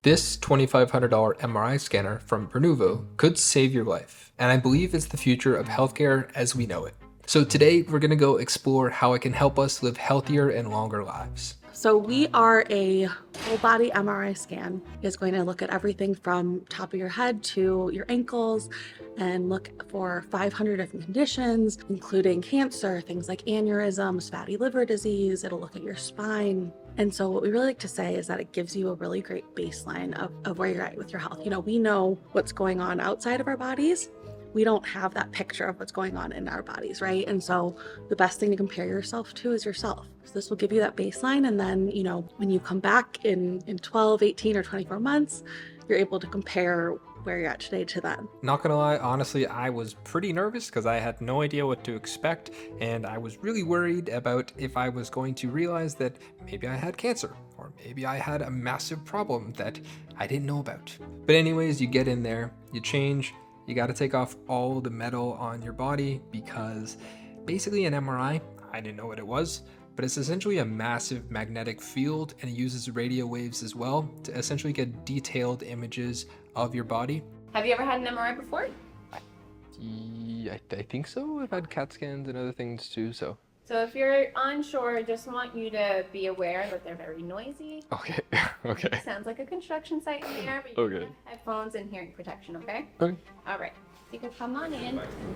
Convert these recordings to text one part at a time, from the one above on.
This $2,500 MRI scanner from Bernuvo could save your life, and I believe it's the future of healthcare as we know it. So today we're gonna go explore how it can help us live healthier and longer lives. So we are a full body MRI scan is going to look at everything from top of your head to your ankles and look for 500 different conditions, including cancer, things like aneurysms, fatty liver disease. It'll look at your spine. And so what we really like to say is that it gives you a really great baseline of where you're at with your health. We know what's going on outside of our bodies. We don't have that picture of what's going on in our bodies, right? And so the best thing to compare yourself to is yourself. So this will give you that baseline. And then, when you come back in 12, 18, or 24 months, you're able to compare where you're at today to then. Not gonna lie, honestly, I was pretty nervous because I had no idea what to expect, and I was really worried about if I was going to realize that maybe I had cancer, or maybe I had a massive problem that I didn't know about. But anyways, you get in there, you change, you got to take off all the metal on your body because basically an MRI, I didn't know what it was, but it's essentially a massive magnetic field and it uses radio waves as well to essentially get detailed images of your body. Have you ever had an MRI before? Yeah, I think so. I've had CAT scans and other things too, so. So if you're unsure, I just want you to be aware that they're very noisy. Okay, okay. Sounds like a construction site in here, but you Okay. have headphones and hearing protection, okay? Okay. All right. You can come on in.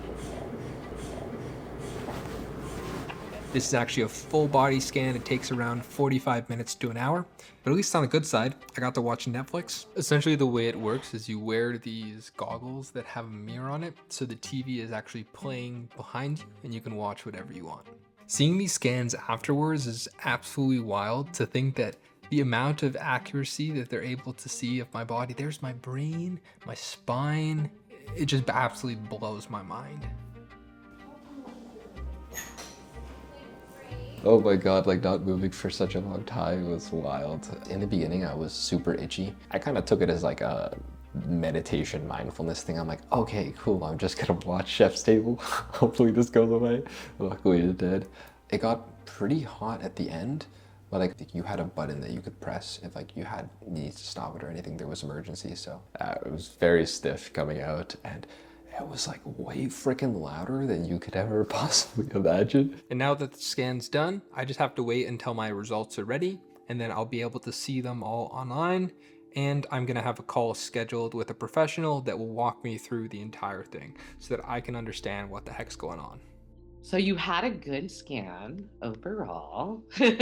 This is actually a full body scan. It takes around 45 minutes to an hour, but at least on the good side, I got to watch Netflix. Essentially the way it works is you wear these goggles that have a mirror on it, so the TV is actually playing behind you and you can watch whatever you want. Seeing these scans afterwards is absolutely wild to think that the amount of accuracy that they're able to see of my body, there's my brain, my spine, it just absolutely blows my mind. Oh my god, like not moving for such a long time was wild. In the beginning, I was super itchy. I kind of took it as like a meditation mindfulness thing. I'm like, okay, cool, I'm just gonna watch Chef's Table. Hopefully this goes away. Luckily it did. It got pretty hot at the end, but like you had a button that you could press if like you had needs to stop it or anything, there was emergency. So it was very stiff coming out and it was like way freaking louder than you could ever possibly imagine. And now that the scan's done, I just have to wait until my results are ready, and then I'll be able to see them all online. And I'm gonna have a call scheduled with a professional that will walk me through the entire thing so that I can understand what the heck's going on. So you had a good scan overall.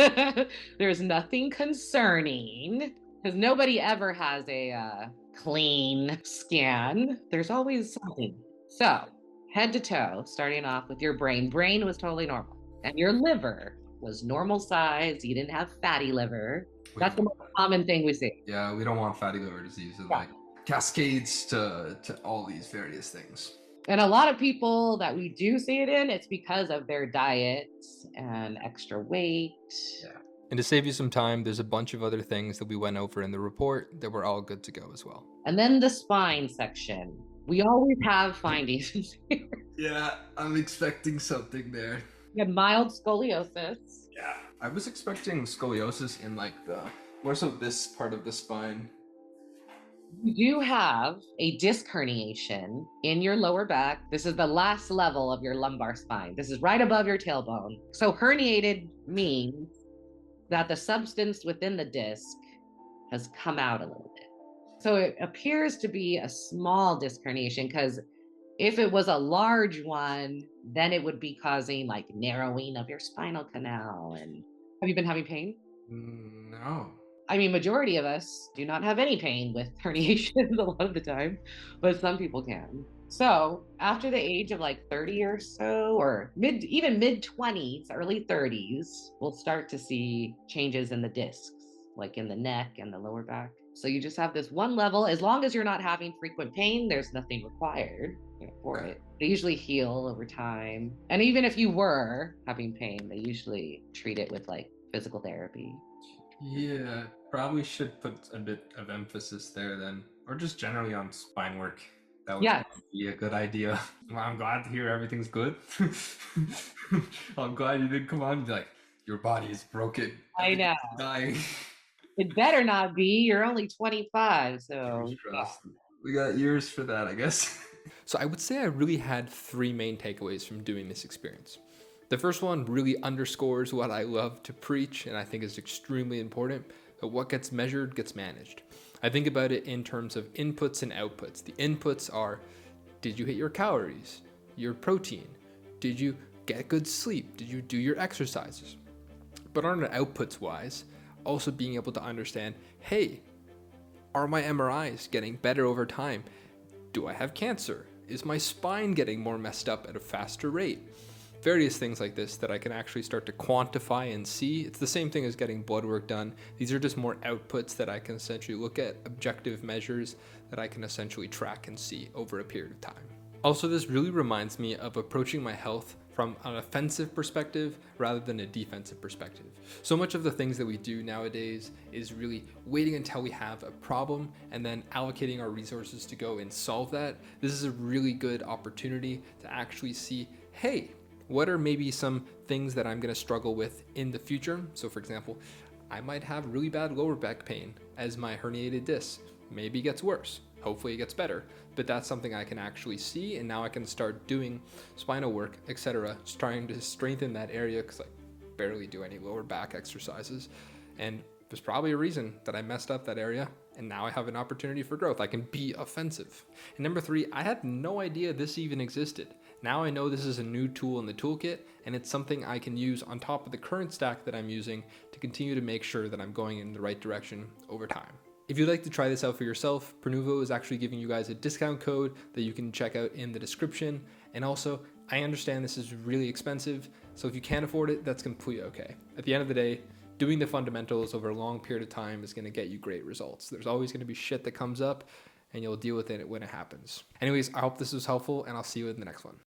There's nothing concerning because nobody ever has a clean scan. There's always something. So head to toe, starting off with your brain. Brain was totally normal. And your liver was normal size. You didn't have fatty liver. That's the most common thing we see. Yeah, we don't want fatty liver disease and like cascades to all these various things. And a lot of people that we do see it in, it's because of their diets and extra weight. Yeah. And to save you some time, there's a bunch of other things that we went over in the report that were all good to go as well. And then the spine section. We always have findings. Yeah, I'm expecting something there. You had mild scoliosis. Yeah. I was expecting scoliosis in like more so this part of the spine. You do have a disc herniation in your lower back. This is the last level of your lumbar spine. This is right above your tailbone. So herniated means that the substance within the disc has come out a little bit. So it appears to be a small disc herniation because if it was a large one, then it would be causing like narrowing of your spinal canal. And have you been having pain? No. I mean, majority of us do not have any pain with herniations a lot of the time, but some people can. So after the age of like 30 or so, or even mid 20s, early 30s, we'll start to see changes in the discs, like in the neck and the lower back. So you just have this one level. As long as you're not having frequent pain, there's nothing required for it. They usually heal over time. And even if you were having pain, they usually treat it with like physical therapy. Yeah, probably should put a bit of emphasis there then, or just generally on spine work. That would be a good idea. Well, I'm glad to hear everything's good. I'm glad you didn't come on and be like, your body is broken. I know. Dying. It better not be. You're only 25, Fingers so crossed. We got years for that, I guess. So I would say I really had three main takeaways from doing this experience. The first one really underscores what I love to preach and I think is extremely important, but what gets measured gets managed. I think about it in terms of inputs and outputs. The inputs are, did you hit your calories, your protein? Did you get good sleep? Did you do your exercises? But on an outputs wise, also being able to understand, hey, are my MRIs getting better over time? Do I have cancer? Is my spine getting more messed up at a faster rate? Various things like this that I can actually start to quantify and see. It's the same thing as getting blood work done. These are just more outputs that I can essentially look at, objective measures that I can essentially track and see over a period of time. Also, this really reminds me of approaching my health from an offensive perspective rather than a defensive perspective. So much of the things that we do nowadays is really waiting until we have a problem and then allocating our resources to go and solve that. This is a really good opportunity to actually see, hey, what are maybe some things that I'm gonna struggle with in the future? So for example, I might have really bad lower back pain as my herniated disc maybe gets worse. Hopefully it gets better, but that's something I can actually see, and now I can start doing spinal work, etc., trying to strengthen that area because I barely do any lower back exercises. And there's probably a reason that I messed up that area, and now I have an opportunity for growth. I can be offensive. And number three, I had no idea this even existed. Now I know this is a new tool in the toolkit, and it's something I can use on top of the current stack that I'm using to continue to make sure that I'm going in the right direction over time. If you'd like to try this out for yourself, Pronuvo is actually giving you guys a discount code that you can check out in the description. And also, I understand this is really expensive, so if you can't afford it, that's completely okay. At the end of the day, doing the fundamentals over a long period of time is going to get you great results. There's always going to be shit that comes up, and you'll deal with it when it happens. Anyways, I hope this was helpful, and I'll see you in the next one.